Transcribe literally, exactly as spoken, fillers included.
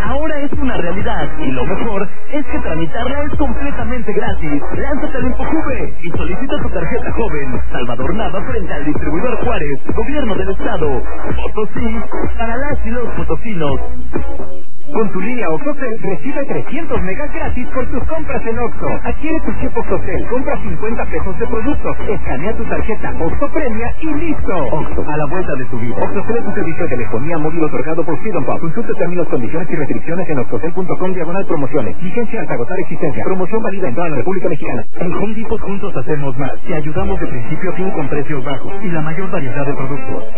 ahora es una realidad y lo mejor es que tramitarla es completamente gratis. Lánzate al InfoJuve y solicita tu tarjeta joven. Salvador Nava frente al distribuidor Juárez, Gobierno del Estado. Potosí, para las y los potosinos. Con tu línea Oxocel recibe trescientos megas gratis por tus compras en Oxxo. Adquiere tu chip Oxocel, compra cincuenta pesos de productos, escanea tu tarjeta Oxxo Premia y listo. Oxxo, a la vuelta de tu vida. Oxocel es un servicio de telefonía móvil otorgado por Freedom Pop. Consulta términos, condiciones y restricciones en oxocel punto com diagonal promociones. Vigencia hasta agotar existencia. Promoción válida en toda la República Mexicana. En Home Depot juntos hacemos más. Te ayudamos de principio a fin con precios bajos y la mayor variedad de productos.